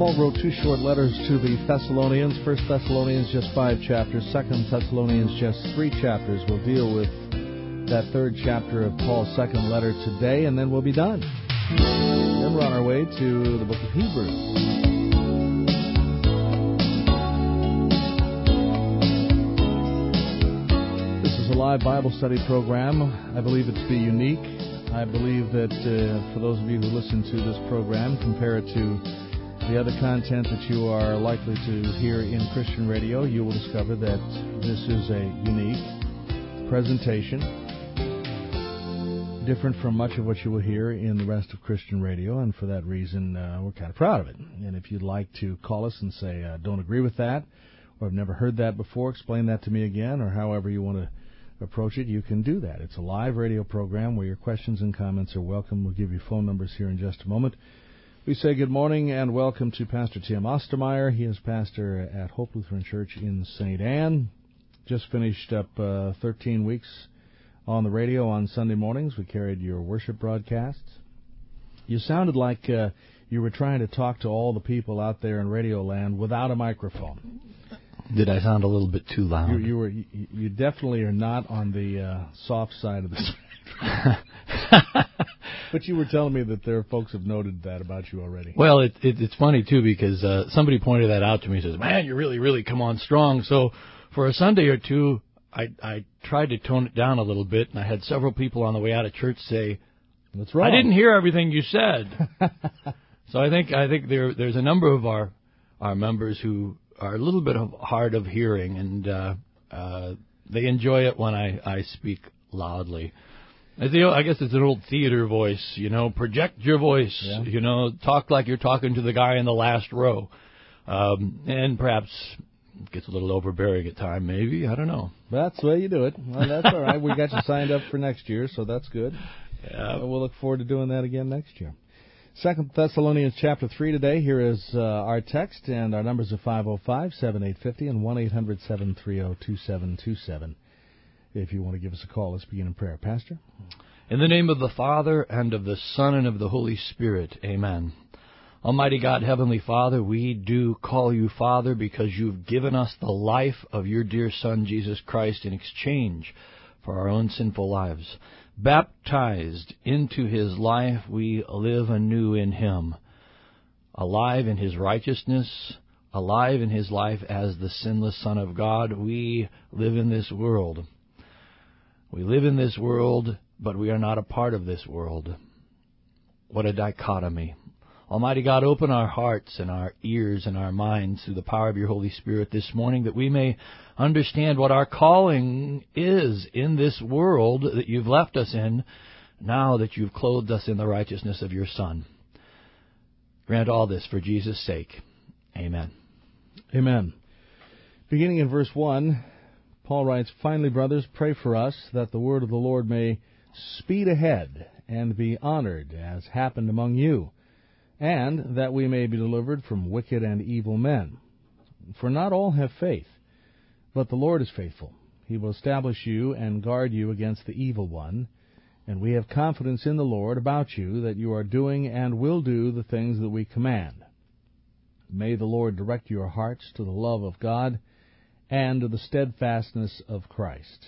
Paul wrote two short letters to the Thessalonians. 1 Thessalonians, just 5 chapters. 2 Thessalonians, just 3 chapters. We'll deal with that third chapter of Paul's second letter today, and then we'll be done. Then we're on our way to the book of Hebrews. This is a live Bible study program. I believe it to be unique. I believe that for those of you who listen to this program, compare it to the other content that you are likely to hear in Christian radio, you will discover that this is a unique presentation, different from much of what you will hear in the rest of Christian radio, and for that reason, we're kind of proud of it. And if you'd like to call us and say, don't agree with that, or I've never heard that before, explain that to me again, or however you want to approach it, you can do that. It's a live radio program where your questions and comments are welcome. We'll give you phone numbers here in just a moment. We say good morning and welcome to Pastor Tim Ostermeyer. He is pastor at Hope Lutheran Church in St. Anne. Just finished up 13 weeks on the radio on Sunday mornings. We carried your worship broadcasts. You sounded like you were trying to talk to all the people out there in Radio Land without a microphone. Did I sound a little bit too loud? You definitely are not on the soft side of the spectrum. But you were telling me that there are folks who have noted that about you already. Well, it's funny, too, because somebody pointed that out to me. He says, man, you really, really come on strong. So for a Sunday or two, I tried to tone it down a little bit, and I had several people on the way out of church say, "What's wrong? I didn't hear everything you said." So I think there's a number of our members who are a little bit hard of hearing, and they enjoy it when I speak loudly. I guess it's an old theater voice, project your voice, yeah. Talk like you're talking to the guy in the last row. And perhaps it gets a little overbearing at time, maybe, I don't know. That's the way you do it. Well, that's all right. We got you signed up for next year, so that's good. Yeah. We'll look forward to doing that again next year. 2 Thessalonians chapter 3 today. Here is our text, and our numbers are 505-7850 and 1-800-730-2727. If you want to give us a call, let's begin in prayer. Pastor? In the name of the Father, and of the Son, and of the Holy Spirit, amen. Almighty God, Heavenly Father, we do call you Father because you've given us the life of your dear Son, Jesus Christ, in exchange for our own sinful lives. Baptized into his life, we live anew in him. Alive in his righteousness, alive in his life as the sinless Son of God, we live in this world. We live in this world, but we are not a part of this world. What a dichotomy. Almighty God, open our hearts and our ears and our minds through the power of your Holy Spirit this morning, that we may understand what our calling is in this world that you've left us in, now that you've clothed us in the righteousness of your Son. Grant all this for Jesus' sake. Amen. Amen. Beginning in verse 1, Paul writes, "Finally, brothers, pray for us, that the word of the Lord may speed ahead and be honored, as happened among you, and that we may be delivered from wicked and evil men. For not all have faith, but the Lord is faithful. He will establish you and guard you against the evil one. And we have confidence in the Lord about you, that you are doing and will do the things that we command. May the Lord direct your hearts to the love of God and to the steadfastness of Christ."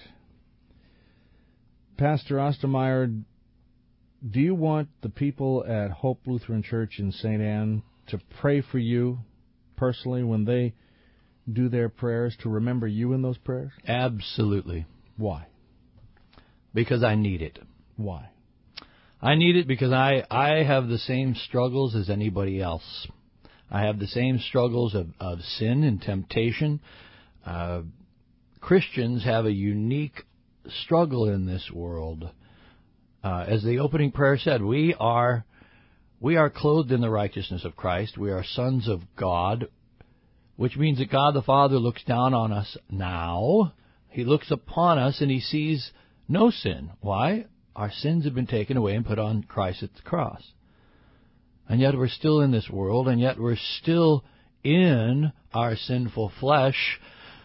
Pastor Ostermeyer, do you want the people at Hope Lutheran Church in St. Anne to pray for you personally when they do their prayers, to remember you in those prayers? Absolutely. Why? Because I need it. Why? I need it because I have the same struggles as anybody else. I have the same struggles of sin and temptation. Christians have a unique struggle in this world. As the opening prayer said, we are clothed in the righteousness of Christ. We are sons of God, which means that God the Father looks down on us now. He looks upon us and he sees no sin. Why? Our sins have been taken away and put on Christ at the cross. And yet we're still in this world, and yet we're still in our sinful flesh,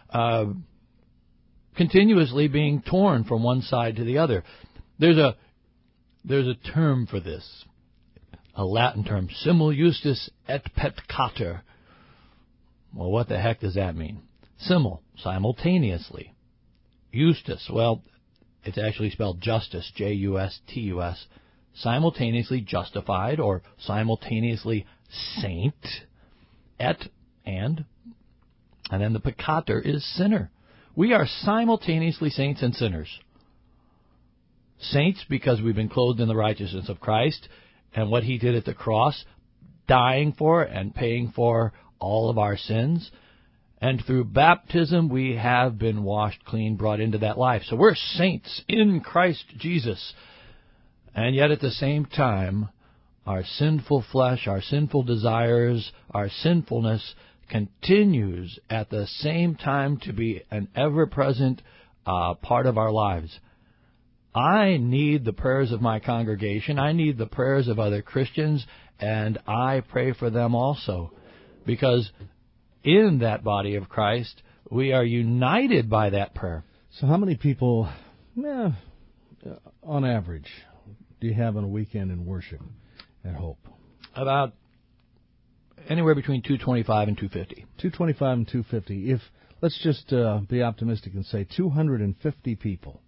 continuously being torn from one side to the other. There's a term for this. a Latin term, simul justus et peccator. Well, what the heck does that mean? Simul, simultaneously. Justus, well, it's actually spelled justice, Justus, simultaneously justified or simultaneously saint, et, and then the peccator is sinner. We are simultaneously saints and sinners. Saints because we've been clothed in the righteousness of Christ and what He did at the cross, dying for and paying for all of our sins. And through baptism, we have been washed clean, brought into that life. So we're saints in Christ Jesus. And yet at the same time, our sinful flesh, our sinful desires, our sinfulness continues at the same time to be an ever-present part of our lives. I need the prayers of my congregation. I need the prayers of other Christians, and I pray for them also. Because in that body of Christ, we are united by that prayer. So how many people, on average, do you have on a weekend in worship at Hope? About anywhere between 225 and 250. 225 and 250. If, let's just be optimistic and say 250 people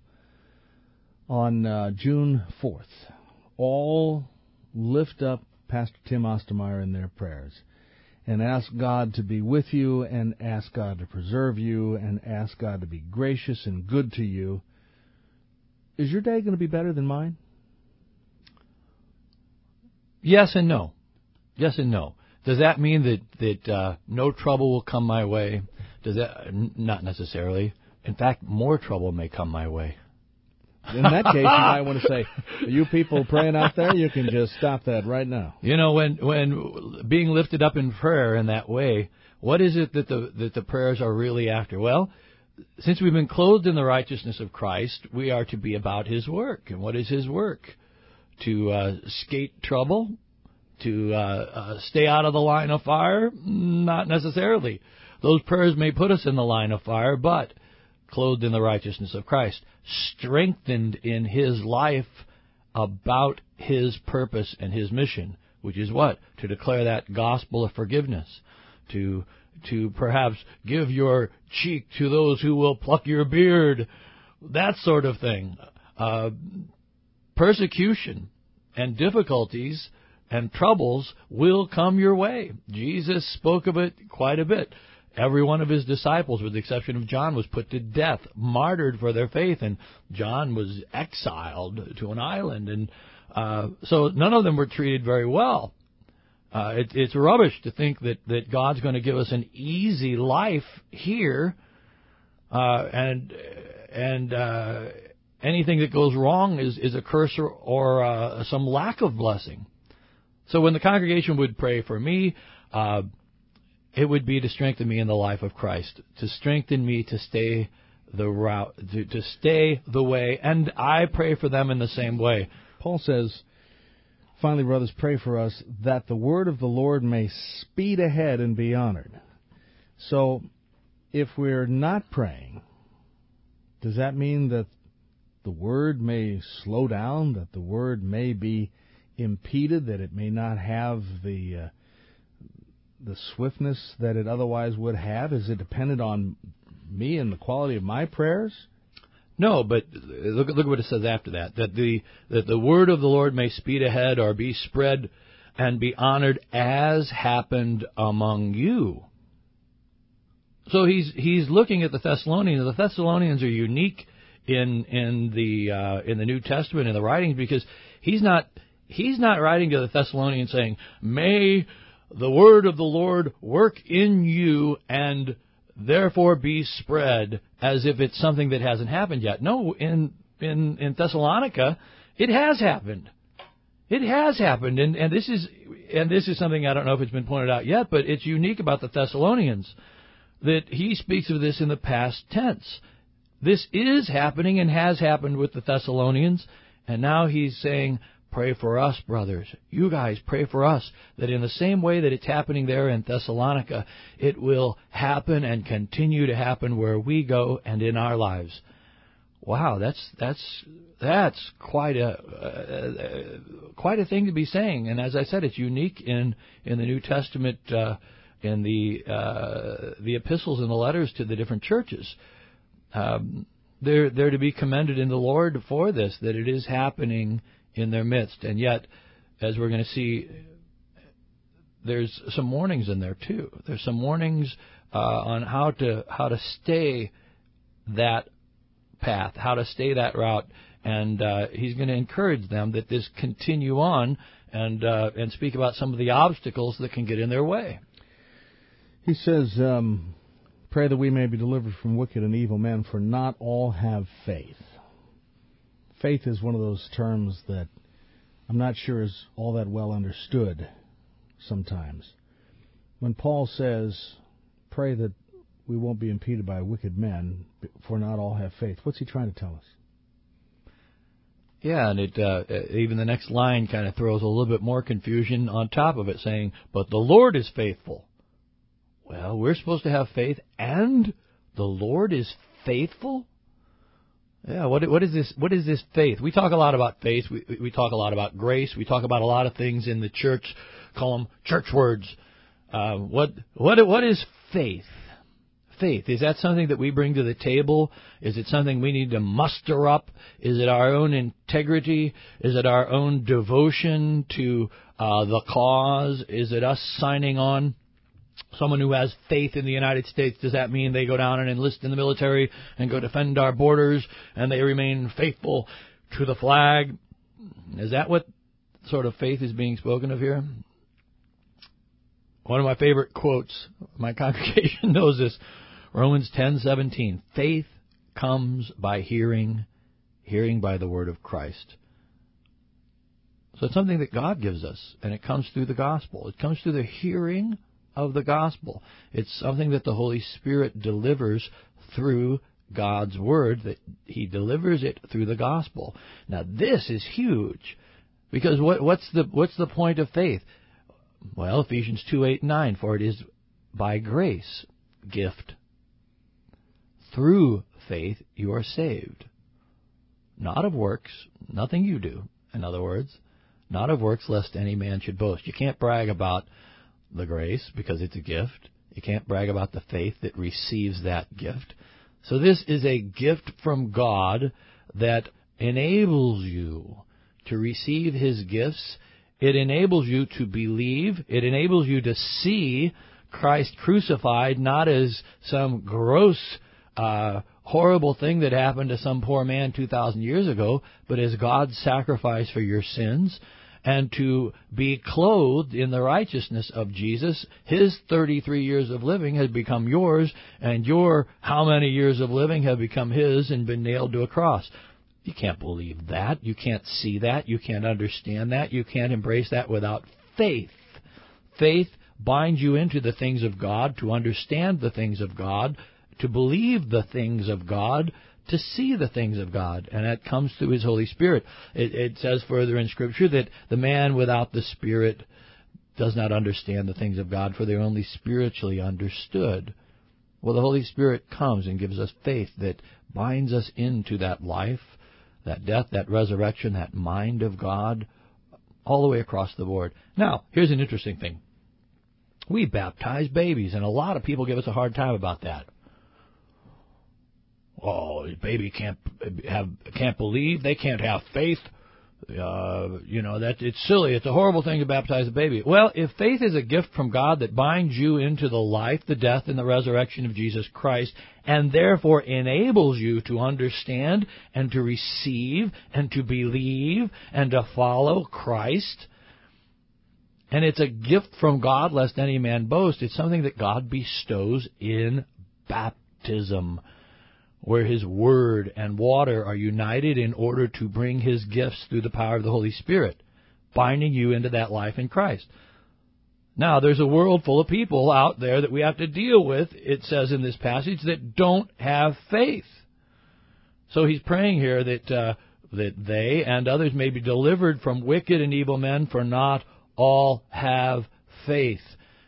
on June 4th all lift up Pastor Tim Ostermeyer in their prayers and ask God to be with you and ask God to preserve you and ask God to be gracious and good to you, is your day going to be better than mine? Yes and no. Yes and no. Does that mean that no trouble will come my way? Does that? Not necessarily. In fact, more trouble may come my way. In that case, you might want to say, you people praying out there, you can just stop that right now. You know, when being lifted up in prayer in that way, what is it that the prayers are really after? Well, since we've been clothed in the righteousness of Christ, we are to be about His work. And what is His work? To skate trouble? To stay out of the line of fire? Not necessarily. Those prayers may put us in the line of fire, but clothed in the righteousness of Christ, strengthened in His life about His purpose and His mission, which is what? To declare that gospel of forgiveness, to perhaps give your cheek to those who will pluck your beard, that sort of thing. Persecution and difficulties and troubles will come your way. Jesus spoke of it quite a bit. Every one of His disciples, with the exception of John, was put to death, martyred for their faith, and John was exiled to an island. And so none of them were treated very well. It's rubbish to think that God's going to give us an easy life here, and anything that goes wrong is a curse or some lack of blessing. So when the congregation would pray for me, it would be to strengthen me in the life of Christ, to strengthen me to stay the route, to stay the way, and I pray for them in the same way. Paul says, finally, brothers, pray for us that the word of the Lord may speed ahead and be honored. So, if we're not praying, does that mean that the word may slow down, that the word may be impeded, that it may not have the swiftness that it otherwise would have? Is it dependent on me and the quality of my prayers? No, but look at what it says after that. That the word of the Lord may speed ahead or be spread and be honored as happened among you. So he's looking at the Thessalonians. The Thessalonians are unique in the New Testament in the writings because he's not writing to the Thessalonians saying, "May the word of the Lord work in you and therefore be spread," as if it's something that hasn't happened yet. No, in Thessalonica, it has happened. It has happened, and this is something I don't know if it's been pointed out yet, but it's unique about the Thessalonians that he speaks of this in the past tense. This is happening and has happened with the Thessalonians, and now he's saying, pray for us, brothers. You guys pray for us, that in the same way that it's happening there in Thessalonica, it will happen and continue to happen where we go and in our lives. Wow, that's quite a thing to be saying. And as I said, it's unique in the New Testament, in the epistles and the letters to the different churches. They're to be commended in the Lord for this, that it is happening in their midst. And yet, as we're going to see, there's some warnings in there too. There's some warnings on how to stay that path, how to stay that route, and he's going to encourage them that this continue on and speak about some of the obstacles that can get in their way. He says, pray that we may be delivered from wicked and evil men, for not all have faith. Faith is one of those terms that I'm not sure is all that well understood sometimes. When Paul says, pray that we won't be impeded by wicked men, for not all have faith, what's he trying to tell us? Yeah, and it even the next line kind of throws a little bit more confusion on top of it, saying, but the Lord is faithful. Well, we're supposed to have faith, and the Lord is faithful? Yeah, what is this? What is this faith? We talk a lot about faith. We talk a lot about grace. We talk about a lot of things in the church. Call them church words. What is faith? Faith, is that something that we bring to the table? Is it something we need to muster up? Is it our own integrity? Is it our own devotion to the cause? Is it us signing on? Someone who has faith in the United States, does that mean they go down and enlist in the military and go defend our borders and they remain faithful to the flag? Is that what sort of faith is being spoken of here? One of my favorite quotes, my congregation knows this, Romans 10:17. Faith comes by hearing, hearing by the word of Christ. So it's something that God gives us, and it comes through the gospel. It comes through the hearing of the gospel. It's something that the Holy Spirit delivers through God's word, that he delivers it through the gospel. Now this is huge, because what's the point of faith? Well, Ephesians 2:8-9, for it is by grace, gift. Through faith you are saved. Not of works, nothing you do, in other words. Not of works, lest any man should boast. You can't brag about the grace because it's a gift. You can't brag about the faith that receives that gift. So this is a gift from God that enables you to receive his gifts. It enables you to believe. It enables you to see Christ crucified not as some gross, horrible thing that happened to some poor man 2,000 years ago, but as God's sacrifice for your sins, and to be clothed in the righteousness of Jesus. His 33 years of living has become yours, and your how many years of living have become his and been nailed to a cross. You can't believe that. You can't see that. You can't understand that. You can't embrace that without faith. Faith binds you into the things of God, to understand the things of God, to believe the things of God, to see the things of God, and that comes through his Holy Spirit. It says further in Scripture that the man without the Spirit does not understand the things of God, for they're only spiritually understood. Well, the Holy Spirit comes and gives us faith that binds us into that life, that death, that resurrection, that mind of God, all the way across the board. Now, here's an interesting thing. We baptize babies, and a lot of people give us a hard time about that. Oh, the baby can't believe. They can't have faith. That it's silly. It's a horrible thing to baptize a baby. Well, if faith is a gift from God that binds you into the life, the death, and the resurrection of Jesus Christ, and therefore enables you to understand and to receive and to believe and to follow Christ, and it's a gift from God, lest any man boast, it's something that God bestows in baptism, where his word and water are united in order to bring his gifts through the power of the Holy Spirit, binding you into that life in Christ. Now, there's a world full of people out there that we have to deal with, it says in this passage, that don't have faith. So he's praying here that they and others may be delivered from wicked and evil men, for not all have faith.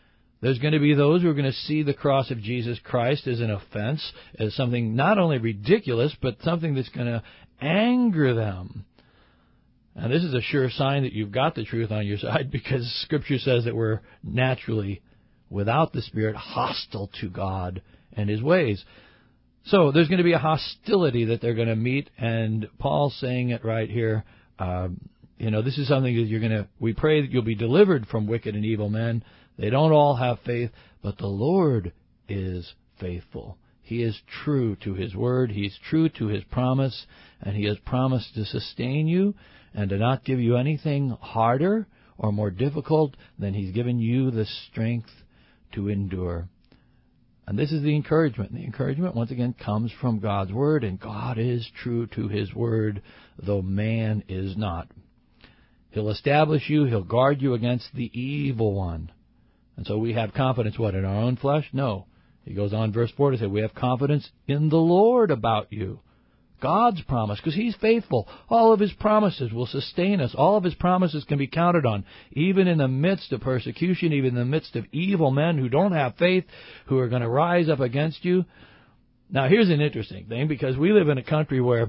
There's going to be those who are going to see the cross of Jesus Christ as an offense, as something not only ridiculous, but something that's going to anger them. And this is a sure sign that you've got the truth on your side, because Scripture says that we're naturally, without the Spirit, hostile to God and His ways. So there's going to be a hostility that they're going to meet, and Paul's saying it right here. This is something that we pray that you'll be delivered from wicked and evil men. They don't all have faith, but the Lord is faithful. He is true to His word. He's true to His promise, and He has promised to sustain you and to not give you anything harder or more difficult than He's given you the strength to endure. And this is the encouragement. The encouragement, once again, comes from God's word, and God is true to His word, though man is not. He'll establish you. He'll guard you against the evil one. And so we have confidence, what, in our own flesh? No. He goes on, verse 4, to say, we have confidence in the Lord about you. God's promise, because He's faithful. All of His promises will sustain us. All of His promises can be counted on, even in the midst of persecution, even in the midst of evil men who don't have faith, who are going to rise up against you. Now, here's an interesting thing, because we live in a country where,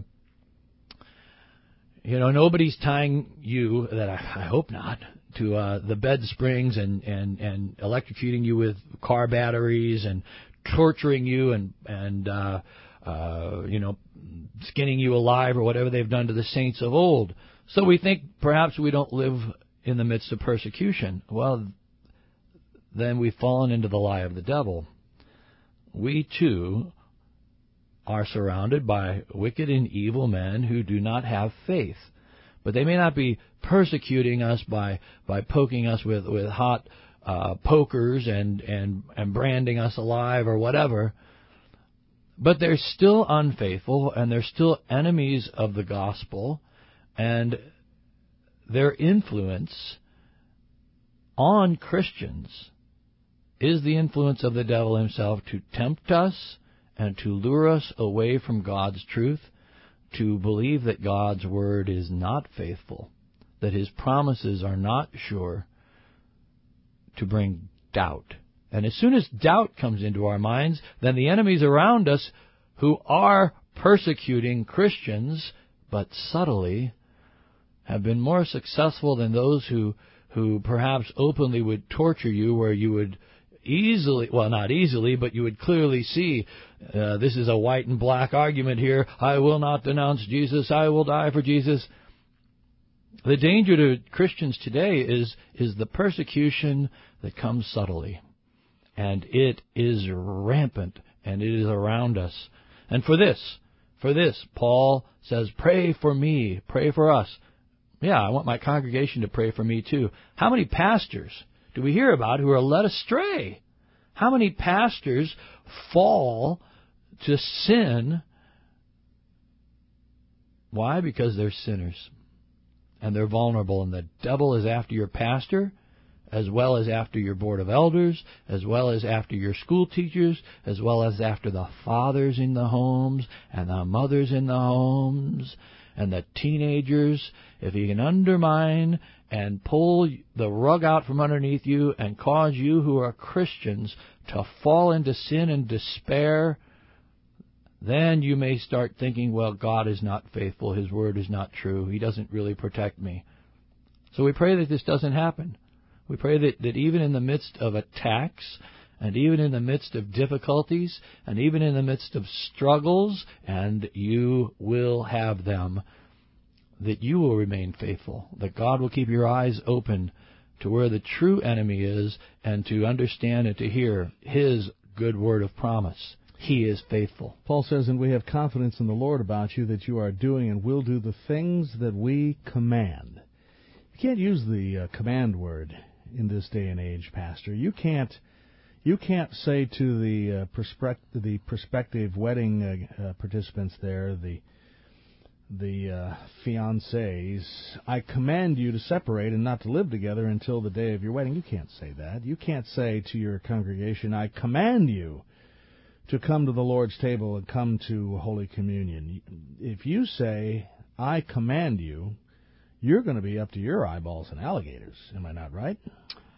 nobody's tying you, that I hope not, to the bed springs and electrocuting you with car batteries and torturing you and skinning you alive or whatever they've done to the saints of old. So we think perhaps we don't live in the midst of persecution. Well, then we've fallen into the lie of the devil. We too are surrounded by wicked and evil men who do not have faith. But they may not be persecuting us by poking us with hot pokers and branding us alive or whatever. But they're still unfaithful, and they're still enemies of the gospel, and their influence on Christians is the influence of the devil himself to tempt us and to lure us away from God's truth, to believe that God's word is not faithful, that His promises are not sure, to bring doubt. And as soon as doubt comes into our minds, then the enemies around us who are persecuting Christians, but subtly, have been more successful than those who perhaps openly would torture you, where you would easily, well, not easily, but you would clearly see this is a white and black argument here. I will not denounce Jesus. I will die for Jesus. The danger to Christians today is the persecution that comes subtly. And it is rampant, and it is around us. And for this, Paul says, pray for me, pray for us. Yeah, I want my congregation to pray for me too. How many pastors do we hear about who are led astray? How many pastors fall to sin? Why? Because they're sinners. And they're vulnerable. And the devil is after your pastor, as well as after your board of elders, as well as after your school teachers, as well as after the fathers in the homes, and the mothers in the homes, and the teenagers. If he can undermine and pull the rug out from underneath you and cause you who are Christians to fall into sin and despair, then you may start thinking, well, God is not faithful. His word is not true. He doesn't really protect me. So we pray that this doesn't happen. We pray that even in the midst of attacks, and even in the midst of difficulties, and even in the midst of struggles, and you will have them, that you will remain faithful, that God will keep your eyes open to where the true enemy is, and to understand and to hear His good word of promise. He is faithful. Paul says, and we have confidence in the Lord about you, that you are doing and will do the things that we command. You can't use the command word in this day and age, Pastor. You can't say to the prospective wedding participants there, the fiancés, I command you to separate and not to live together until the day of your wedding. You can't say that. You can't say to your congregation, I command you to come to the Lord's table and come to Holy Communion. If you say, I command you, you're going to be up to your eyeballs in alligators. Am I not right?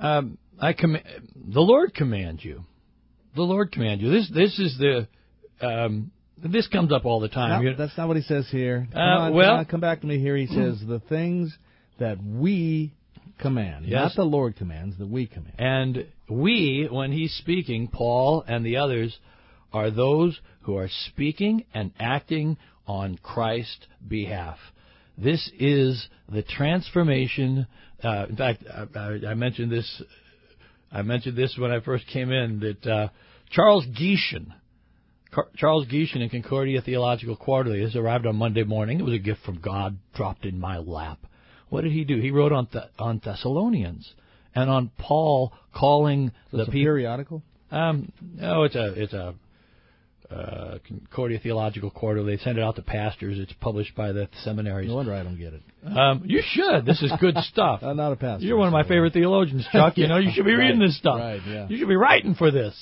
The Lord commands you. The Lord commands you. This is the this comes up all the time. No, that's not what he says here. Come back to me here. He says the things that we command, yes. Not the Lord commands, that we command. And we, when he's speaking, Paul and the others, are those who are speaking and acting on Christ's behalf. This is the transformation. In fact, I mentioned this. I mentioned this when I first came in, that Charles Gieshen in Concordia Theological Quarterly has arrived on Monday morning. It was a gift from God dropped in my lap. What did he do? He wrote on Thessalonians and on Paul calling the people. Periodical? No, it's a Concordia Theological Quarterly. They send it out to pastors. It's published by the seminaries. No wonder I don't get it. You should. This is good stuff. I'm not a pastor. You're one of my favorite theologians, Chuck. You know, you should be reading this stuff. Right, yeah. You should be writing for this.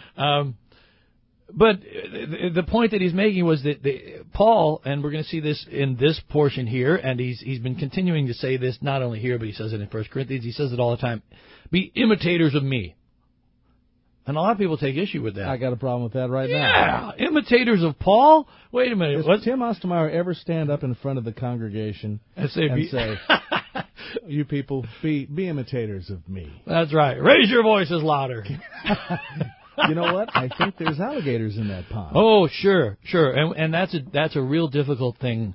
But the point that he's making was that Paul, and we're going to see this in this portion here, and he's been continuing to say this not only here, but he says it in 1 Corinthians. He says it all the time. Be imitators of me. And a lot of people take issue with that. I got a problem with that right now. Yeah, imitators of Paul? Wait a minute. Does Tim Ostermeyer ever stand up in front of the congregation and say you people, be imitators of me? That's right. Raise your voices louder. You know what? I think there's alligators in that pond. Oh, sure. And that's a real difficult thing.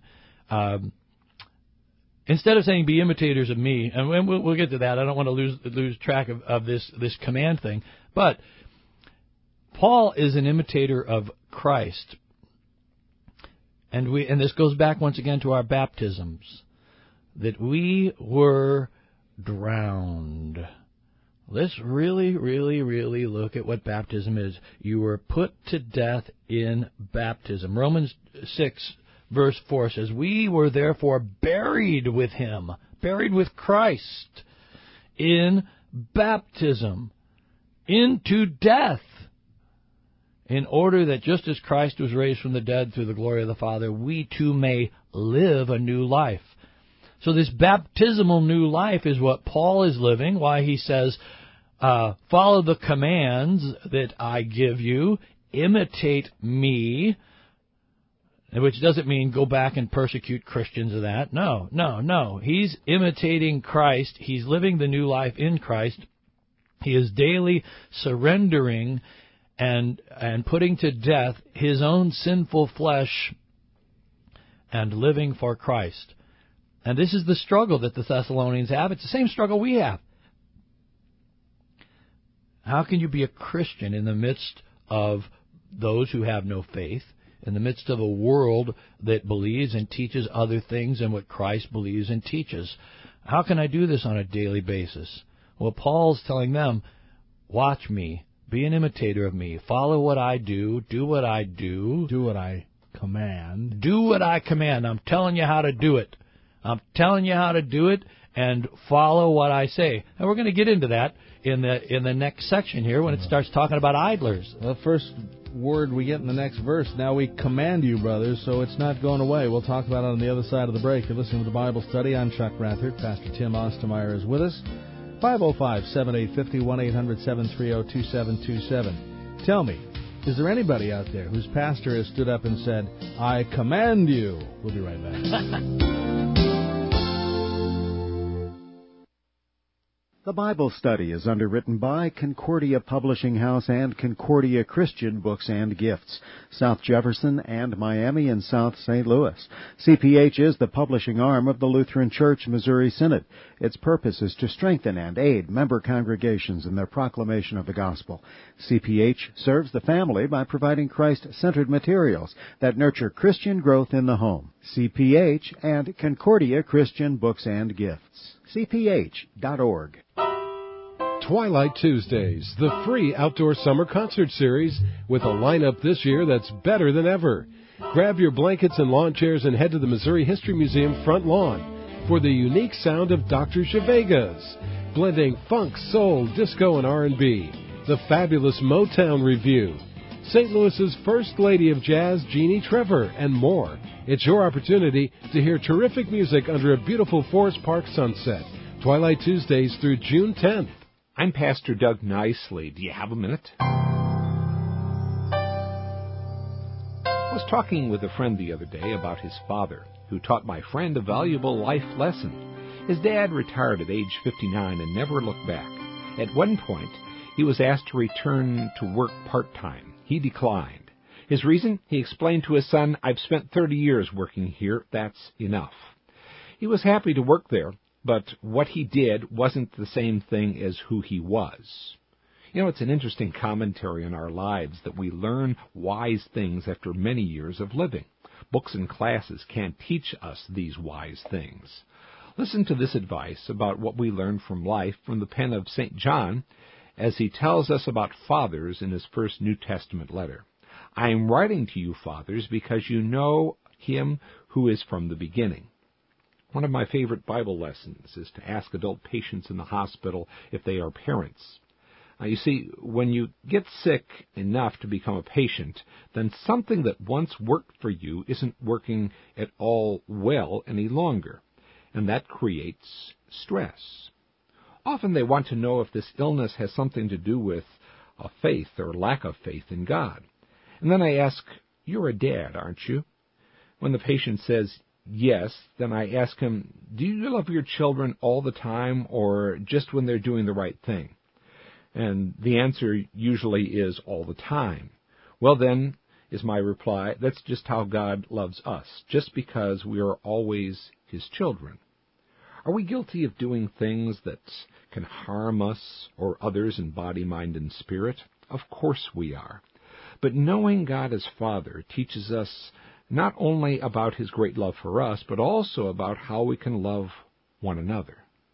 Instead of saying be imitators of me, and we'll get to that. I don't want to lose track of this command thing. But Paul is an imitator of Christ. And this goes back once again to our baptisms, that we were drowned. Let's really, really, really look at what baptism is. You were put to death in baptism. Romans 6, verse 4 says, we were therefore buried with him, buried with Christ, in baptism, into death, in order that just as Christ was raised from the dead through the glory of the Father, we too may live a new life. So this baptismal new life is what Paul is living, why he says, follow the commands that I give you, imitate me, which doesn't mean go back and persecute Christians or that. No. He's imitating Christ. He's living the new life in Christ. He is daily surrendering and putting to death his own sinful flesh and living for Christ. And this is the struggle that the Thessalonians have. It's the same struggle we have. How can you be a Christian in the midst of those who have no faith, in the midst of a world that believes and teaches other things than what Christ believes and teaches? How can I do this on a daily basis? Well, Paul's telling them, watch me, be an imitator of me, follow what I do what I do. Do what I command. Do what I command. I'm telling you how to do it. I'm telling you how to do it, and follow what I say. And we're going to get into that in the next section here when it starts talking about idlers. The first word we get in the next verse, now we command you, brothers, so it's not going away. We'll talk about it on the other side of the break. You're listening to the Bible Study. I'm Chuck Rathert. Pastor Tim Ostermeyer is with us. 505-7850, 1-800-730-2727. Tell me, is there anybody out there whose pastor has stood up and said, I command you? We'll be right back. The Bible Study is underwritten by Concordia Publishing House and Concordia Christian Books and Gifts, South Jefferson and Miami and South St. Louis. CPH is the publishing arm of the Lutheran Church Missouri Synod. Its purpose is to strengthen and aid member congregations in their proclamation of the gospel. CPH serves the family by providing Christ-centered materials that nurture Christian growth in the home. CPH and Concordia Christian Books and Gifts. CPH.org. Twilight Tuesdays, the free outdoor summer concert series with a lineup this year that's better than ever. Grab your blankets and lawn chairs and head to the Missouri History Museum front lawn for the unique sound of Dr. Chevegas, blending funk, soul, disco, and R&B. The fabulous Motown Review, St. Louis's First Lady of Jazz, Jeannie Trevor, and more. It's your opportunity to hear terrific music under a beautiful Forest Park sunset. Twilight Tuesdays through June 10th. I'm Pastor Doug Nicely. Do you have a minute? I was talking with a friend the other day about his father, who taught my friend a valuable life lesson. His dad retired at age 59 and never looked back. At one point, he was asked to return to work part-time. He declined. His reason? He explained to his son, "I've spent 30 years working here. That's enough." He was happy to work there, but what he did wasn't the same thing as who he was. You know, it's an interesting commentary on our lives that we learn wise things after many years of living. Books and classes can't teach us these wise things. Listen to this advice about what we learn from life from the pen of St. John as he tells us about fathers in his first New Testament letter. "I am writing to you, fathers, because you know him who is from the beginning." One of my favorite Bible lessons is to ask adult patients in the hospital if they are parents. You see, when you get sick enough to become a patient, then something that once worked for you isn't working at all well any longer, and that creates stress. Often they want to know if this illness has something to do with a faith or lack of faith in God. And then I ask, "You're a dad, aren't you?" When the patient says yes, then I ask him, "Do you love your children all the time or just when they're doing the right thing?" And the answer usually is all the time. "Well then," is my reply, "that's just how God loves us, just because we are always His children." Are we guilty of doing things that can harm us or others in body, mind, and spirit? Of course we are. But knowing God as Father teaches us not only about His great love for us, but also about how we can love one another.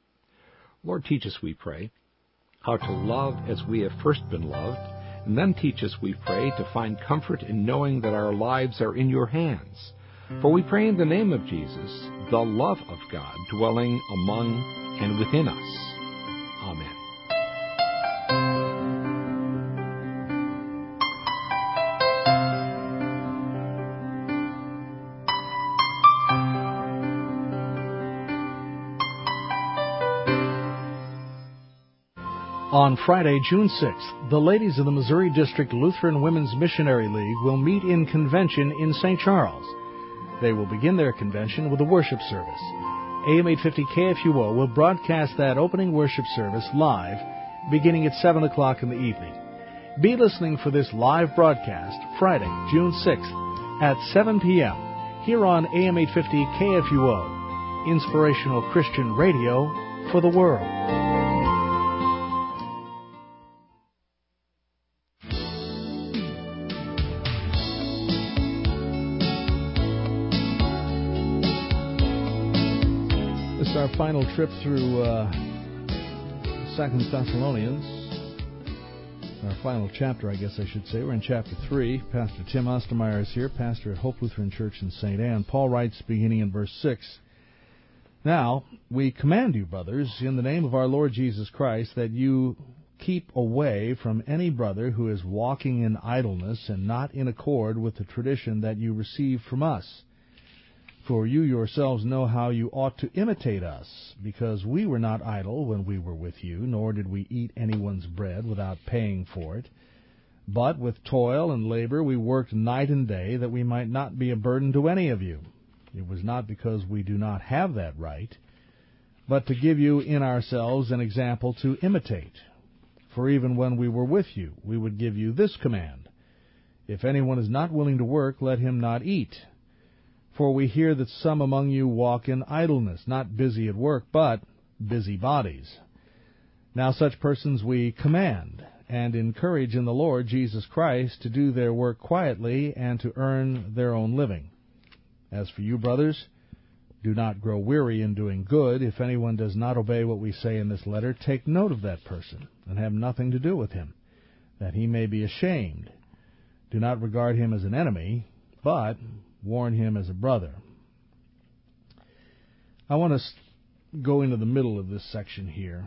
Lord, teach us, we pray, how to love as we have first been loved, and then teach us, we pray, to find comfort in knowing that our lives are in your hands. For we pray in the name of Jesus, the love of God dwelling among and within us. Amen. On Friday, June 6th, the ladies of the Missouri District Lutheran Women's Missionary League will meet in convention in St. Charles. They will begin their convention with a worship service. AM 850 KFUO will broadcast that opening worship service live beginning at 7 o'clock in the evening. Be listening for this live broadcast Friday, June 6th at 7 p.m. here on AM 850 KFUO, inspirational Christian radio for the world. Our final trip through 2 Thessalonians, our final chapter, I guess I should say. We're in chapter 3. Pastor Tim Ostermeyer is here, pastor at Hope Lutheran Church in St. Anne. Paul writes, beginning in verse 6, "Now we command you, brothers, in the name of our Lord Jesus Christ, that you keep away from any brother who is walking in idleness and not in accord with the tradition that you received from us. For you yourselves know how you ought to imitate us, because we were not idle when we were with you, nor did we eat anyone's bread without paying for it. But with toil and labor we worked night and day, that we might not be a burden to any of you. It was not because we do not have that right, but to give you in ourselves an example to imitate. For even when we were with you, we would give you this command: if anyone is not willing to work, let him not eat. For we hear that some among you walk in idleness, not busy at work, but busy bodies. Now such persons we command and encourage in the Lord Jesus Christ to do their work quietly and to earn their own living. As for you, brothers, do not grow weary in doing good. If anyone does not obey what we say in this letter, take note of that person and have nothing to do with him, that he may be ashamed. Do not regard him as an enemy, but warn him as a brother." I want to go into the middle of this section here.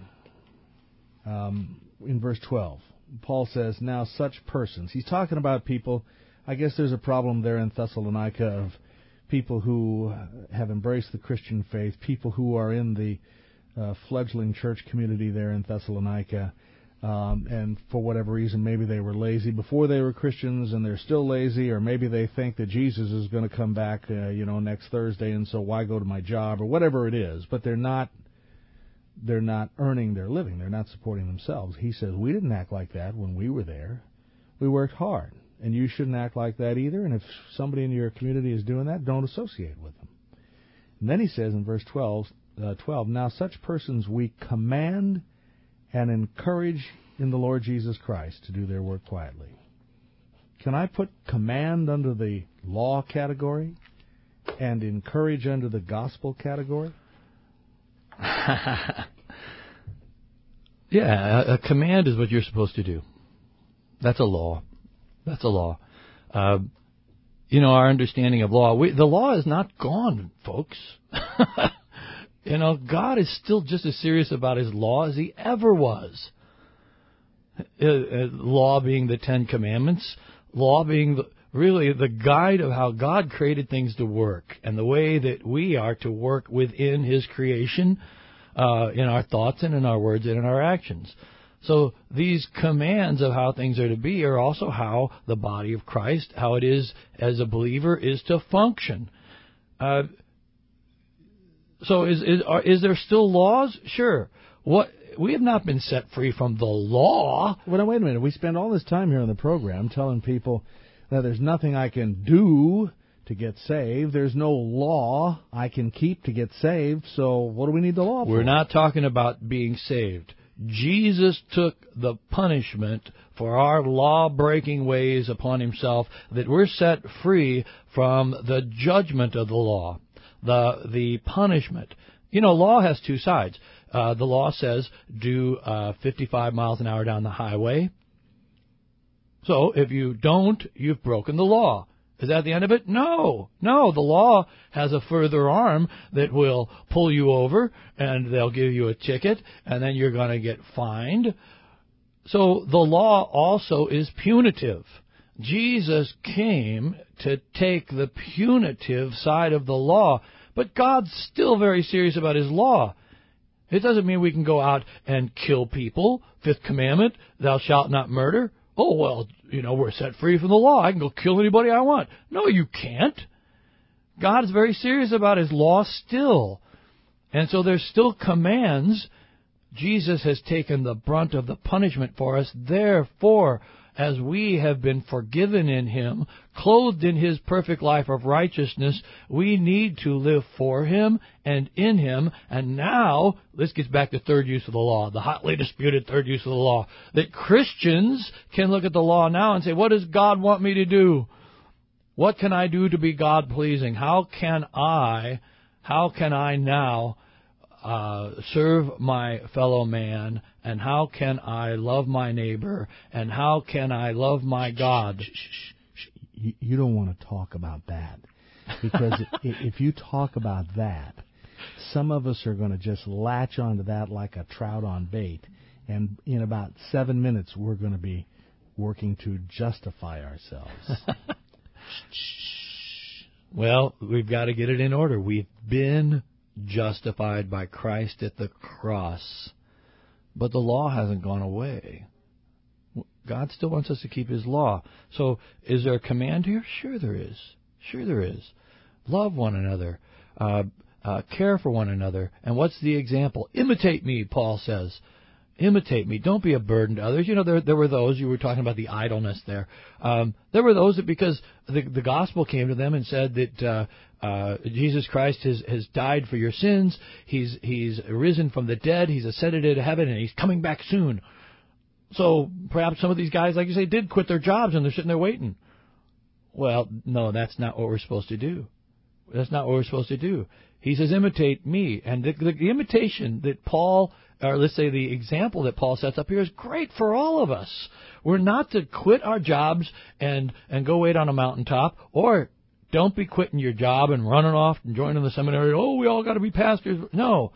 In verse 12, Paul says, "Now such persons," he's talking about people. I guess there's a problem there in Thessalonica of people who have embraced the Christian faith, people who are in the fledgling church community there in Thessalonica. And for whatever reason, maybe they were lazy before they were Christians, and they're still lazy, or maybe they think that Jesus is going to come back, next Thursday, and so why go to my job, or whatever it is. But they're not earning their living. They're not supporting themselves. He says, we didn't act like that when we were there. We worked hard, and you shouldn't act like that either. And if somebody in your community is doing that, don't associate with them. And then he says in verse 12, now such persons we command and encourage in the Lord Jesus Christ to do their work quietly. Can I put command under the law category and encourage under the gospel category? Yeah, a command is what you're supposed to do. That's a law. That's a law. Our understanding of law, the law is not gone, folks. God is still just as serious about his law as he ever was. Law being the Ten Commandments, law being really the guide of how God created things to work, and the way that we are to work within his creation, in our thoughts and in our words and in our actions. So these commands of how things are to be are also how the body of Christ, how it is as a believer, is to function. So is there still laws? Sure. We have not been set free from the law. Well, now, wait a minute. We spend all this time here on the program telling people that there's nothing I can do to get saved. There's no law I can keep to get saved. So what do we need the law for? We're not talking about being saved. Jesus took the punishment for our law-breaking ways upon himself, that we're set free from the judgment of the law, the punishment. Law has two sides. The law says do 55 miles an hour down the highway. So if you don't, you've broken the law. Is that the end of it? No. The law has a further arm that will pull you over, and they'll give you a ticket, and then you're going to get fined. So the law also is punitive. Jesus came to take the punitive side of the law, but God's still very serious about his law. It doesn't mean we can go out and kill people. Fifth commandment, thou shalt not murder. Oh, well, we're set free from the law. I can go kill anybody I want. No, you can't. God is very serious about his law still. And so there's still commands. Jesus has taken the brunt of the punishment for us. Therefore, as we have been forgiven in him, clothed in his perfect life of righteousness, we need to live for him and in him. And now, this gets back to third use of the law, the hotly disputed third use of the law, that Christians can look at the law now and say, what does God want me to do? What can I do to be God-pleasing? How can I now serve my fellow man, and how can I love my neighbor, and how can I love my God? You don't want to talk about that, because if you talk about that, some of us are going to just latch onto that like a trout on bait, and in about 7 minutes we're going to be working to justify ourselves. Well, we've got to get it in order. We've been justified by Christ at the cross, but the law hasn't gone away. God still wants us to keep his law. So is there a command here? Sure there is. Love one another. Care for one another. And what's the example? Imitate me, Paul says. Imitate me. Don't be a burden to others. There were those, you were talking about the idleness there. There were those that because the gospel came to them and said that Jesus Christ has died for your sins. He's risen from the dead. He's ascended into heaven, and he's coming back soon. So perhaps some of these guys, like you say, did quit their jobs and they're sitting there waiting. Well, no, that's not what we're supposed to do. That's not what we're supposed to do. He says, imitate me. And the imitation that Paul, or let's say the example that Paul sets up here is great for all of us. We're not to quit our jobs and go wait on a mountaintop, or don't be quitting your job and running off and joining the seminary. Oh, we all got to be pastors. No.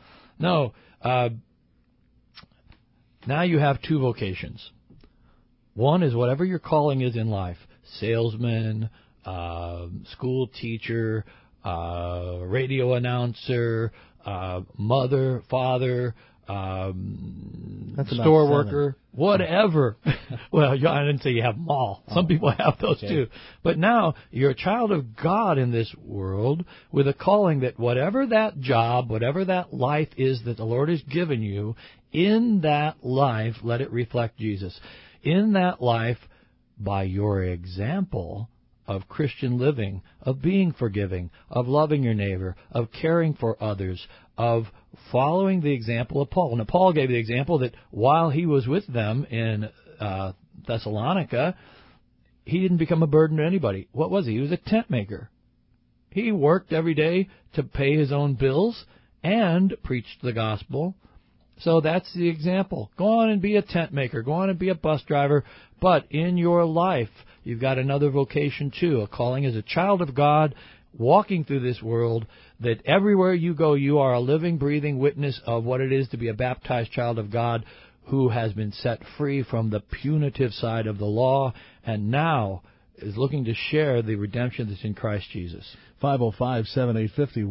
Now you have two vocations. One is whatever your calling is in life, salesman, school teacher, radio announcer, mother, father, That's about store 7. worker, whatever. Well, I didn't say you have them all. Some people have those too. But now you're a child of God in this world with a calling that whatever that job, whatever that life is that the Lord has given you, in that life, let it reflect Jesus. In that life, by your example of Christian living, of being forgiving, of loving your neighbor, of caring for others, of following the example of Paul. Now, Paul gave the example that while he was with them in Thessalonica, he didn't become a burden to anybody. What was he? He was a tent maker. He worked every day to pay his own bills and preached the gospel. So that's the example. Go on and be a tent maker. Go on and be a bus driver. But in your life, you've got another vocation too, a calling as a child of God, walking through this world, that everywhere you go, you are a living, breathing witness of what it is to be a baptized child of God who has been set free from the punitive side of the law and now is looking to share the redemption that's in Christ Jesus. 505-7850,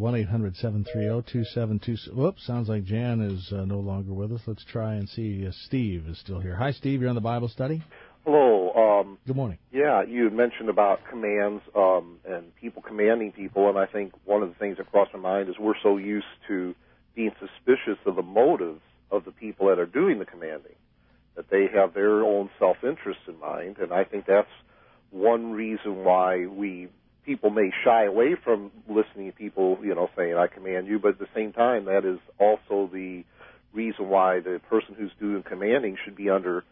1-800-730-2726. Whoops, sounds like Jan is no longer with us. Let's try and see if Steve is still here. Hi, Steve. You're on the Bible study. Hello. Good morning. Yeah, you had mentioned about commands and people commanding people, and I think one of the things that crossed my mind is we're so used to being suspicious of the motives of the people that are doing the commanding, that they have their own self-interest in mind, and I think that's one reason why people may shy away from listening to people, saying, I command you, but at the same time, that is also the reason why the person who's doing commanding should be under,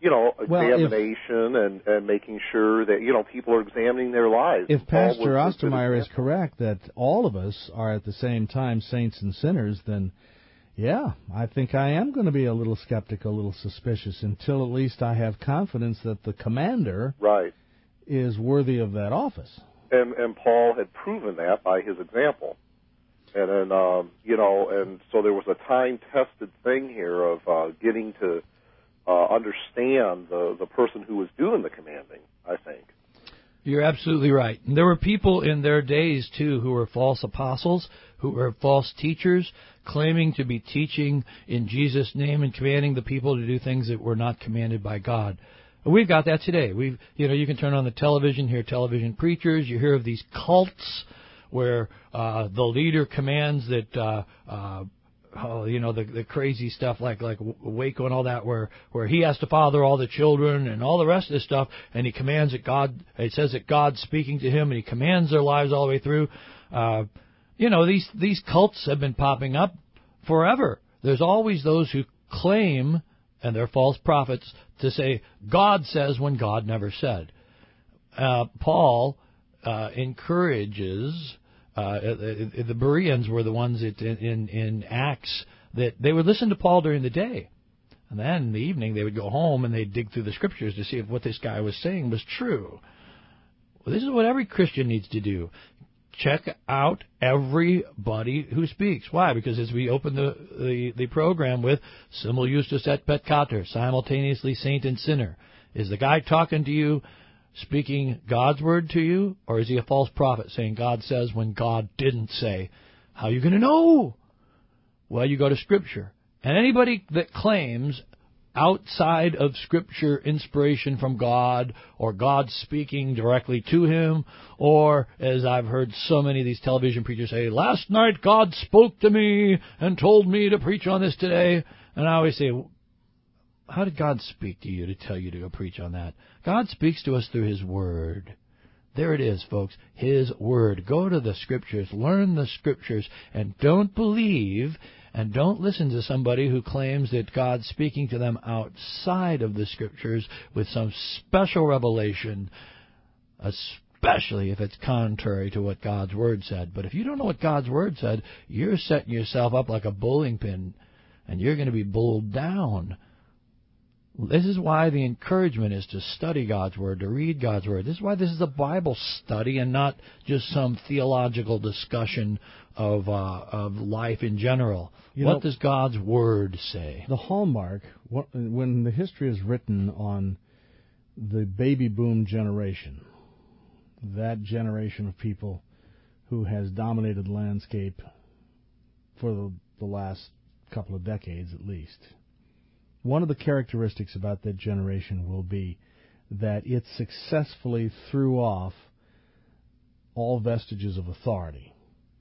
examination and making sure that, people are examining their lives. If Pastor Ostermeyer is correct that all of us are at the same time saints and sinners, then, yeah, I think I am going to be a little skeptical, a little suspicious, until at least I have confidence that the commander is worthy of that office. And Paul had proven that by his example. And then, and so there was a time-tested thing here of getting to understand the person who was doing the commanding, I think. You're absolutely right. And there were people in their days, too, who were false apostles, who were false teachers, claiming to be teaching in Jesus' name and commanding the people to do things that were not commanded by God. We've got that today. You can turn on the television, hear television preachers. You hear of these cults where the leader commands that, the crazy stuff like Waco and all that, where he has to father all the children and all the rest of this stuff, and he commands that God. It says that God's speaking to him, and he commands their lives all the way through. These cults have been popping up forever. There's always those who claim, and they're false prophets, to say God says when God never said. Paul encourages, the Bereans were the ones that in Acts that they would listen to Paul during the day. And then in the evening they would go home and they'd dig through the Scriptures to see if what this guy was saying was true. Well, this is what every Christian needs to do. Check out everybody who speaks. Why? Because as we open the program with simul justus et peccator, simultaneously saint and sinner, is the guy talking to you speaking God's word to you, or is he a false prophet saying God says when God didn't say? How are you going to know? Well, you go to Scripture. And anybody that claims outside of Scripture inspiration from God, or God speaking directly to him, or, as I've heard so many of these television preachers say, last night God spoke to me and told me to preach on this today. And I always say, how did God speak to you to tell you to go preach on that? God speaks to us through His Word. There it is, folks, His Word. Go to the Scriptures, learn the Scriptures, and don't believe and don't listen to somebody who claims that God's speaking to them outside of the Scriptures with some special revelation, especially if it's contrary to what God's Word said. But if you don't know what God's Word said, you're setting yourself up like a bowling pin, and you're going to be bowled down. This is why the encouragement is to study God's Word, to read God's Word. This is why this is a Bible study and not just some theological discussion of life in general. What does God's Word say? The hallmark, when the history is written on the baby boom generation, that generation of people who has dominated the landscape for the last couple of decades at least. One of the characteristics about that generation will be that it successfully threw off all vestiges of authority.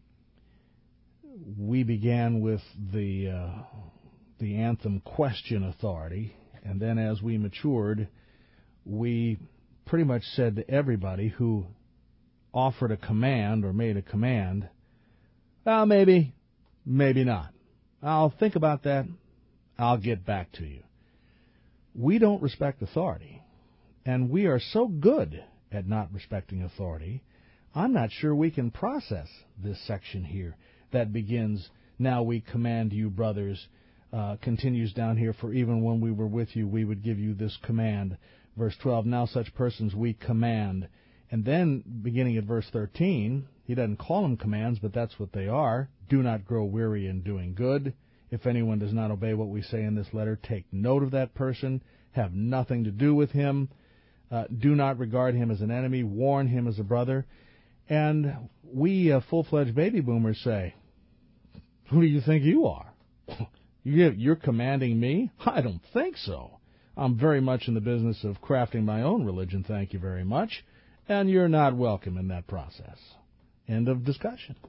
We began with the anthem "Question Authority," and then as we matured, we pretty much said to everybody who offered a command or made a command, well, maybe not. I'll think about that. I'll get back to you. We don't respect authority, and we are so good at not respecting authority, I'm not sure we can process this section here that begins, "Now we command you, brothers," continues down here, "For even when we were with you, we would give you this command." Verse 12, "Now such persons we command." And then, beginning at verse 13, he doesn't call them commands, but that's what they are. "Do not grow weary in doing good. If anyone does not obey what we say in this letter, take note of that person. Have nothing to do with him. Do not regard him as an enemy. Warn him as a brother." And we full-fledged baby boomers say, "Who do you think you are? You're commanding me? I don't think so. I'm very much in the business of crafting my own religion, thank you very much, and you're not welcome in that process." End of discussion.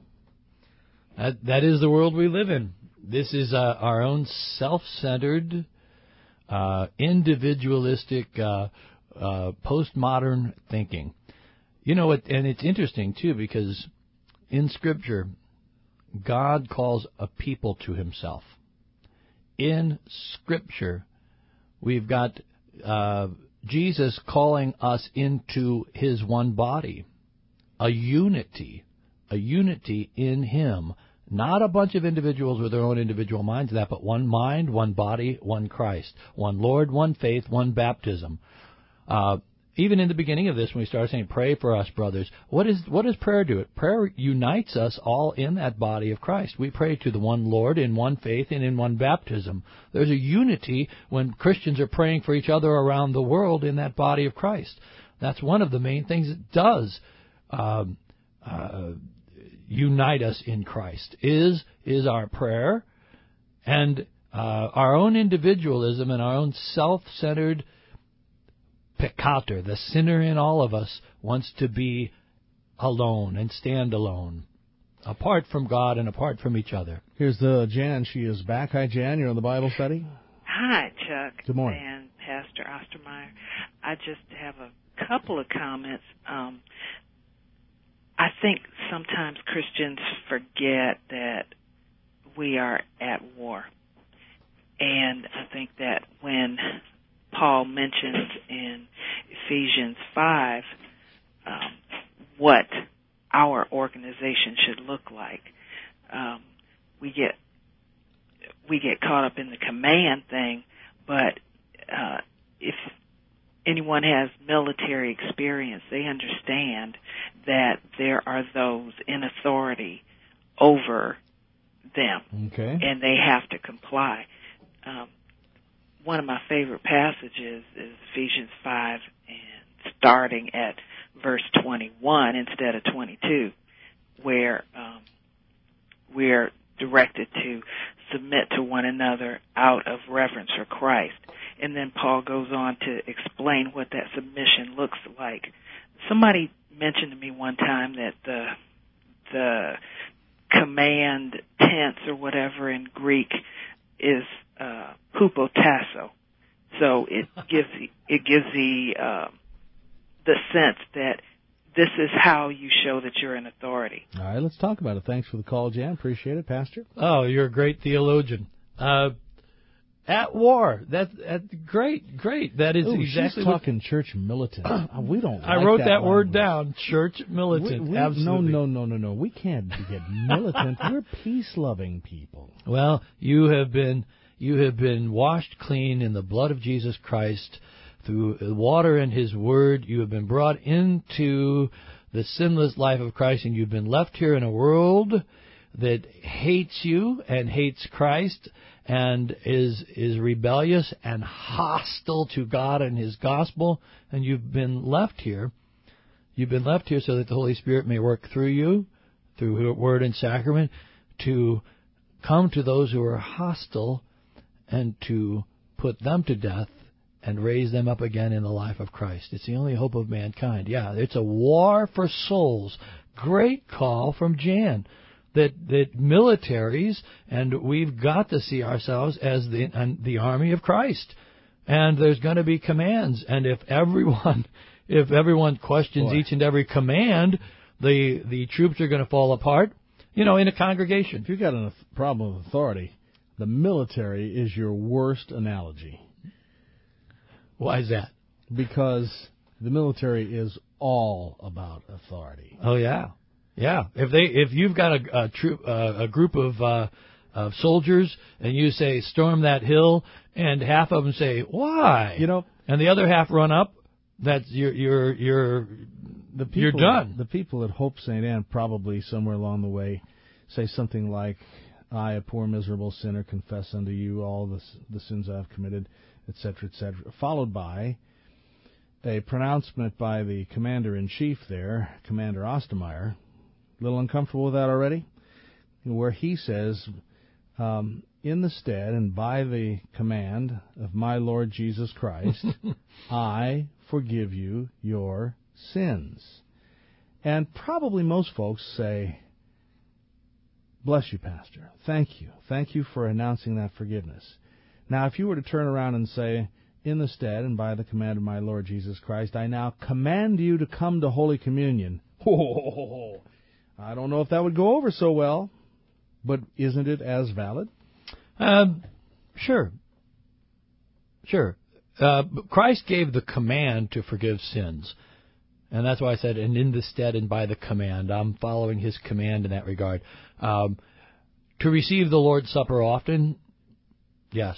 That is the world we live in. This is our own self-centered, individualistic, postmodern thinking. You know, and it's interesting, too, because in Scripture, God calls a people to himself. In Scripture, we've got Jesus calling us into his one body, a unity in him. Not a bunch of individuals with their own individual minds, but one mind, one body, one Christ, one Lord, one faith, one baptism. Even in the beginning of this, when we started saying, "Pray for us, brothers," what does prayer do? Prayer unites us all in that body of Christ. We pray to the one Lord in one faith and in one baptism. There's a unity when Christians are praying for each other around the world in that body of Christ. That's one of the main things it does unite us in Christ, is our prayer, and our own individualism and our own self-centered peccator, the sinner in all of us, wants to be alone and stand alone, apart from God and apart from each other. Here's Jan. She is back. Hi, Jan. You're on the Bible study. Hi, Chuck. Good morning. And Pastor Ostermeyer. I just have a couple of comments. I think sometimes Christians forget that we are at war. And I think that when Paul mentions in Ephesians 5 what our organization should look like, we get caught up in the command thing, but if anyone has military experience, they understand that there are those in authority over them, okay, and they have to comply. One of my favorite passages is Ephesians 5, and starting at verse 21 instead of 22, where we're directed to submit to one another out of reverence for Christ. And then Paul goes on to explain what that submission looks like. Somebody mentioned to me one time that the command tense or whatever in Greek is hupotasso. So it gives the sense that this is how you show that you're in authority. All right, let's talk about it. Thanks for the call, Jan. Appreciate it, Pastor. Oh, you're a great theologian. At war. That's great. That is exactly she's talking church militant. We don't. I wrote that word down. Church militant. Absolutely. No. We can't get militant. We're peace-loving people. Well, you have been washed clean in the blood of Jesus Christ through water and His Word. You have been brought into the sinless life of Christ, and you've been left here in a world that hates you and hates Christ and is rebellious and hostile to God and His gospel, and you've been left here. You've been left here so that the Holy Spirit may work through you, through Word and Sacrament, to come to those who are hostile and to put them to death and raise them up again in the life of Christ. It's the only hope of mankind. Yeah, it's a war for souls. Great call from Jan. That militaries, and we've got to see ourselves as the army of Christ. And there's going to be commands. And if everyone questions each and every command, the troops are going to fall apart, in a congregation. If you've got a problem with authority, the military is your worst analogy. Why is that? Because the military is all about authority. Oh, yeah. Yeah. If you've got a group of soldiers and you say, storm that hill, and half of them say, why? And the other half run up, that's you're done. The people at Hope St. Anne probably somewhere along the way say something like, I, a poor miserable sinner, confess unto you all the sins I have committed, etc., followed by a pronouncement by the commander-in-chief there, Commander Ostermeyer. A little uncomfortable with that already? Where he says, in the stead and by the command of my Lord Jesus Christ, I forgive you your sins. And probably most folks say, bless you, Pastor. Thank you. Thank you for announcing that forgiveness. Now, if you were to turn around and say, in the stead and by the command of my Lord Jesus Christ, I now command you to come to Holy Communion. I don't know if that would go over so well, but isn't it as valid? Sure. Christ gave the command to forgive sins. And that's why I said, and in the stead and by the command. I'm following his command in that regard. To receive the Lord's Supper often, yes.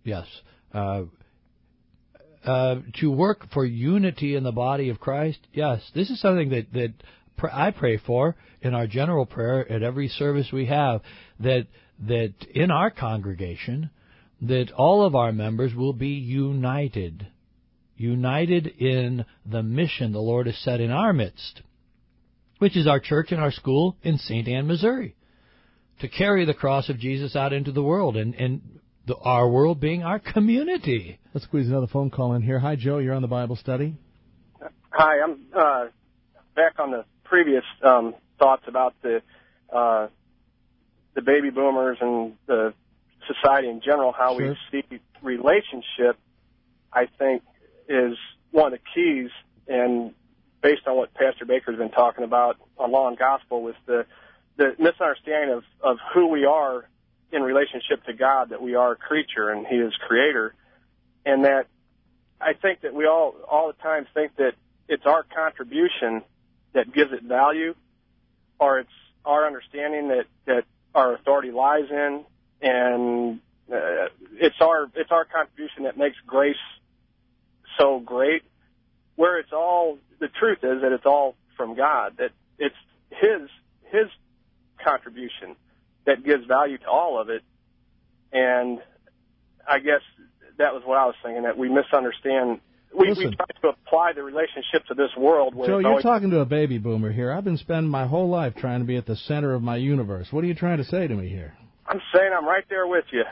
To work for unity in the body of Christ, yes. This is something that I pray for in our general prayer at every service we have, that in our congregation, that all of our members will be united in the mission the Lord has set in our midst, which is our church and our school in St. Anne, Missouri, to carry the cross of Jesus out into the world, and our world being our community. Let's squeeze another phone call in here. Hi, Joe. You're on the Bible study. Hi, I'm back on the previous thoughts about the baby boomers and the society in general. How we see relationship, I think, is one of the keys, and based on what Pastor Baker's been talking about on Law and Gospel, with the misunderstanding of who we are in relationship to God, that we are a creature and He is creator, and that I think that we all the time think that it's our contribution that gives it value, or it's our understanding that our authority lies in, and it's our contribution that makes grace so great, where it's all, the truth is that it's all from God, that it's His contribution that gives value to all of it. And I guess that was what I was thinking, that we misunderstand. We try to apply the relationships of this world. Where Joe, you're talking to a baby boomer here. I've been spending my whole life trying to be at the center of my universe. What are you trying to say to me here? I'm saying I'm right there with you.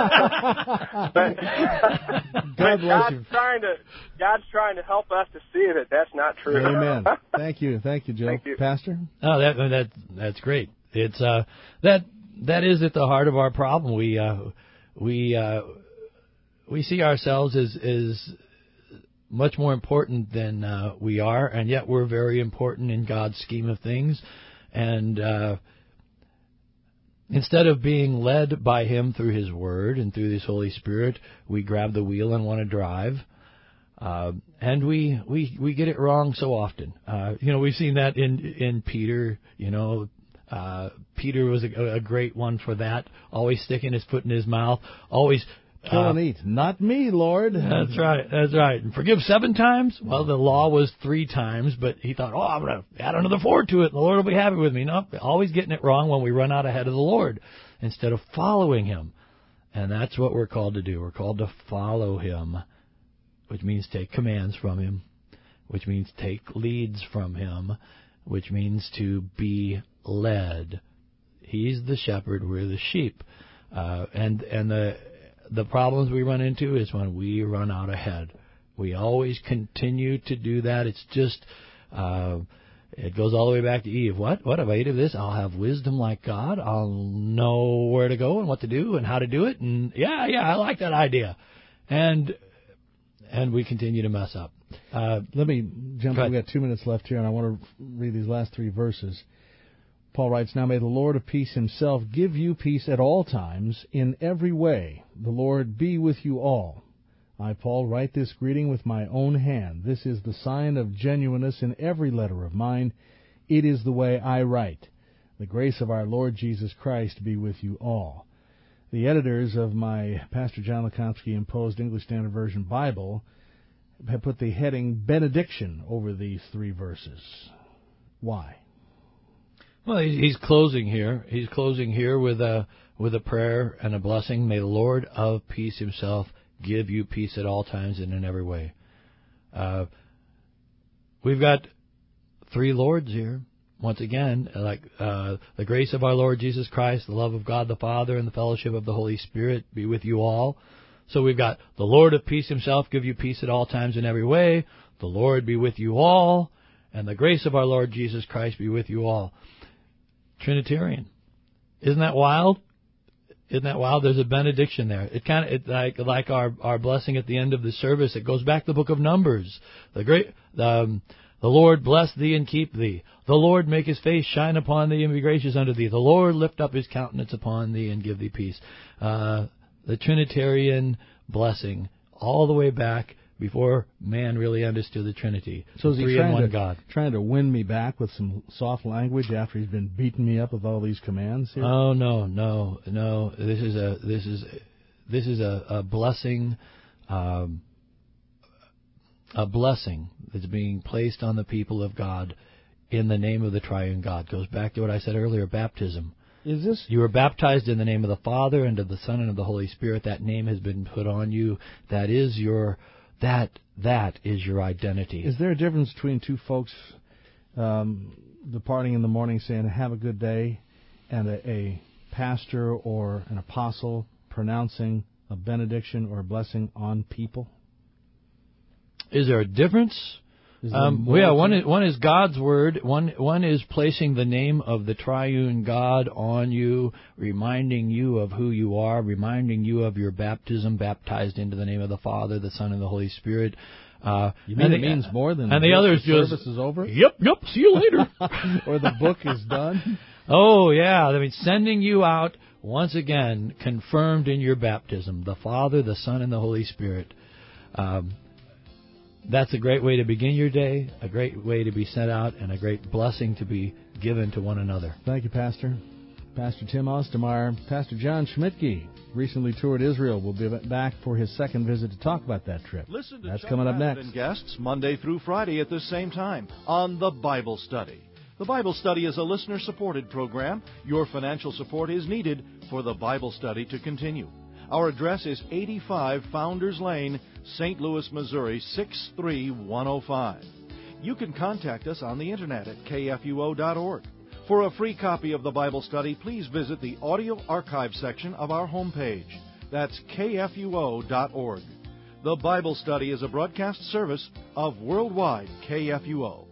but bless you. God's trying to help us to see that that's not true. Amen. Thank you, Joe. Thank you. Pastor? Oh, that's great. It's that is at the heart of our problem. We see ourselves as much more important than we are, and yet we're very important in God's scheme of things. And instead of being led by Him through His Word and through His Holy Spirit, we grab the wheel and want to drive. And we get it wrong so often. We've seen that in Peter. Peter was a great one for that. Always sticking his foot in his mouth. Always kill and eat. Not me, Lord. That's right. And forgive 7 times? Well, the law was 3 times, but he thought, I'm going to add another 4 to it, and the Lord will be happy with me. No, always getting it wrong when we run out ahead of the Lord instead of following Him. And that's what we're called to do. We're called to follow Him, which means take commands from Him, which means take leads from Him, which means to be led. He's the shepherd. We're the sheep. And the problems we run into is when we run out ahead. We always continue to do that. It's just, it goes all the way back to Eve. What if I eat of this? I'll have wisdom like God. I'll know where to go and what to do and how to do it. And yeah, I like that idea. And we continue to mess up. Let me jump in. We've got 2 minutes left here, and I want to read these last 3 verses. Paul writes, "Now may the Lord of peace himself give you peace at all times, in every way. The Lord be with you all. I, Paul, write this greeting with my own hand. This is the sign of genuineness in every letter of mine. It is the way I write. The grace of our Lord Jesus Christ be with you all." The editors of my Pastor John Lukomsky imposed English Standard Version Bible have put the heading benediction over these 3 verses. Why? Well, he's closing here. He's closing here with a prayer and a blessing. May the Lord of peace himself give you peace at all times and in every way. We've got 3 Lords here. Once again, like the grace of our Lord Jesus Christ, the love of God the Father, and the fellowship of the Holy Spirit be with you all. So we've got the Lord of peace himself give you peace at all times in every way. The Lord be with you all. And the grace of our Lord Jesus Christ be with you all. Trinitarian. Isn't that wild? Isn't that wild? There's a benediction there. It kind of like our blessing at the end of the service. It goes back to the book of Numbers. The Lord bless thee and keep thee. The Lord make his face shine upon thee and be gracious unto thee. The Lord lift up his countenance upon thee and give thee peace. The Trinitarian blessing all the way back before man really understood the Trinity. So is he trying to win me back with some soft language after he's been beating me up with all these commands here? Oh no. This is a blessing, a blessing that's being placed on the people of God in the name of the Triune God. Goes back to what I said earlier, baptism. Is this? You were baptized in the name of the Father and of the Son and of the Holy Spirit. That name has been put on you. That is your identity. Is there a difference between 2 folks departing in the morning saying, "Have a good day," and a pastor or an apostle pronouncing a benediction or a blessing on people? Is there a difference? One is God's word. One is placing the name of the Triune God on you, reminding you of who you are, reminding you of your baptism, baptized into the name of the Father, the Son, and the Holy Spirit. You mean it means more than and the others the service is over? Yep. See you later. Or the book is done. Oh yeah, I mean sending you out once again, confirmed in your baptism, the Father, the Son, and the Holy Spirit. That's a great way to begin your day, a great way to be sent out, and a great blessing to be given to one another. Thank you, Pastor. Pastor Tim Ostermeyer. Pastor John Schmidtke recently toured Israel. Will be back for his 2nd visit to talk about that trip. Listen to That's Chuck coming up Rabbit next. And guests Monday through Friday at the same time on The Bible Study. The Bible Study is a listener-supported program. Your financial support is needed for The Bible Study to continue. Our address is 85 Founders Lane, St. Louis, Missouri, 63105. You can contact us on the internet at kfuo.org. For a free copy of the Bible Study, please visit the audio archive section of our homepage. That's kfuo.org. The Bible Study is a broadcast service of Worldwide KFUO.